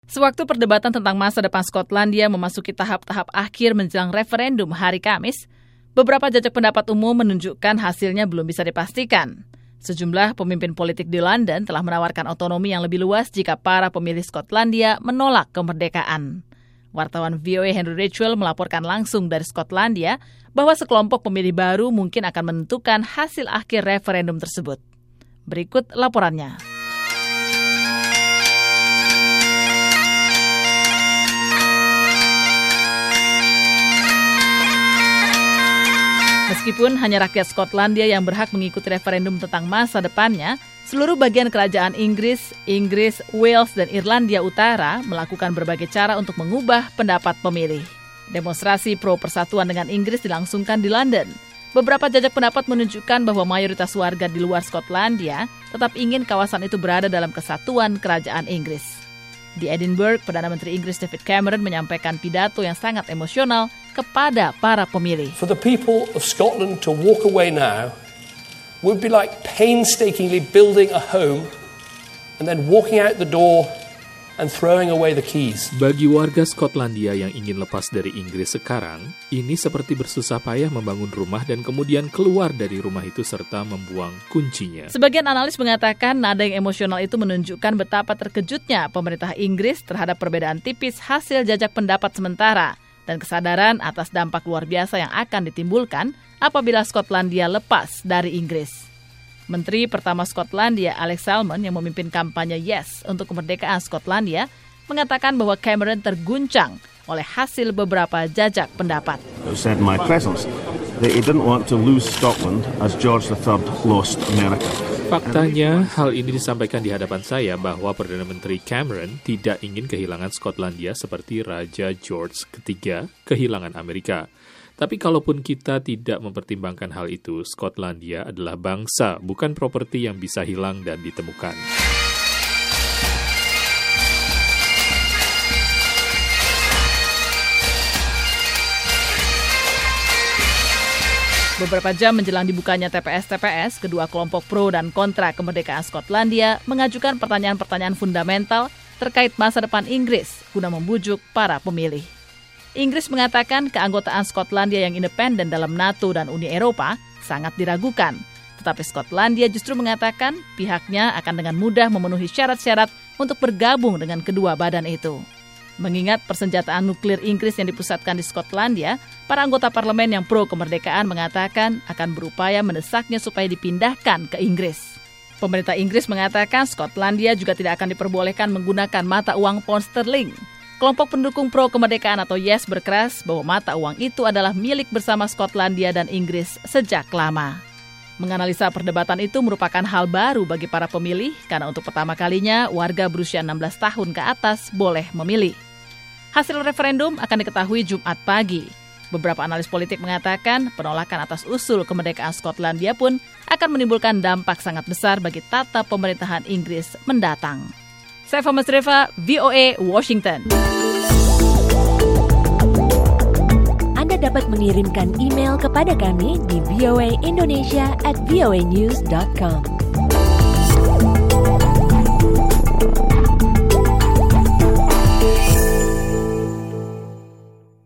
Sewaktu perdebatan tentang masa depan Skotlandia memasuki tahap-tahap akhir menjelang referendum hari Kamis, beberapa jajak pendapat umum menunjukkan hasilnya belum bisa dipastikan. Sejumlah pemimpin politik di London telah menawarkan otonomi yang lebih luas jika para pemilih Skotlandia menolak kemerdekaan. Wartawan VOA Henry Ridgwell melaporkan langsung dari Skotlandia bahwa sekelompok pemilih baru mungkin akan menentukan hasil akhir referendum tersebut. Berikut laporannya. Meskipun hanya rakyat Skotlandia yang berhak mengikuti referendum tentang masa depannya, seluruh bagian kerajaan Inggris, Wales, dan Irlandia Utara melakukan berbagai cara untuk mengubah pendapat pemilih. Demonstrasi pro-persatuan dengan Inggris dilangsungkan di London. Beberapa jajak pendapat menunjukkan bahwa mayoritas warga di luar Skotlandia tetap ingin kawasan itu berada dalam kesatuan kerajaan Inggris. Di Edinburgh, Perdana Menteri Inggris David Cameron menyampaikan pidato yang sangat emosional kepada para pemilih. For the people of Scotland to walk away now would be like painstakingly building a home and then walking out the door and throwing away the keys. Bagi warga Skotlandia yang ingin lepas dari Inggris sekarang, ini seperti bersusah payah membangun rumah dan kemudian keluar dari rumah itu serta membuang kuncinya. Sebagian analis mengatakan nada yang emosional itu menunjukkan betapa terkejutnya pemerintah Inggris terhadap perbedaan tipis hasil jajak pendapat sementara dan kesadaran atas dampak luar biasa yang akan ditimbulkan apabila Skotlandia lepas dari Inggris. Menteri pertama Skotlandia, Alex Salmond, yang memimpin kampanye Yes untuk kemerdekaan Skotlandia, mengatakan bahwa Cameron terguncang oleh hasil beberapa jajak pendapat. Said in my presence that he didn't want to lose Scotland as George III lost America. Faktanya, hal ini disampaikan di hadapan saya bahwa Perdana Menteri Cameron tidak ingin kehilangan Skotlandia seperti Raja George III kehilangan Amerika. Tapi kalaupun kita tidak mempertimbangkan hal itu, Skotlandia adalah bangsa, bukan properti yang bisa hilang dan ditemukan. Beberapa jam menjelang dibukanya TPS, kedua kelompok pro dan kontra kemerdekaan Skotlandia mengajukan pertanyaan-pertanyaan fundamental terkait masa depan Inggris guna membujuk para pemilih. Inggris mengatakan keanggotaan Skotlandia yang independen dalam NATO dan Uni Eropa sangat diragukan. Tetapi Skotlandia justru mengatakan pihaknya akan dengan mudah memenuhi syarat-syarat untuk bergabung dengan kedua badan itu. Mengingat persenjataan nuklir Inggris yang dipusatkan di Skotlandia, para anggota parlemen yang pro kemerdekaan mengatakan akan berupaya mendesaknya supaya dipindahkan ke Inggris. Pemerintah Inggris mengatakan Skotlandia juga tidak akan diperbolehkan menggunakan mata uang pound sterling. Kelompok pendukung pro kemerdekaan atau Yes berkeras bahwa mata uang itu adalah milik bersama Skotlandia dan Inggris sejak lama. Menganalisa perdebatan itu merupakan hal baru bagi para pemilih karena untuk pertama kalinya warga berusia 16 tahun ke atas boleh memilih. Hasil referendum akan diketahui Jumat pagi. Beberapa analis politik mengatakan penolakan atas usul kemerdekaan Skotlandia pun akan menimbulkan dampak sangat besar bagi tata pemerintahan Inggris mendatang. Saya Fama Sreva, VOA Washington. Anda dapat mengirimkan email kepada kami di voaindonesia@voanews.com.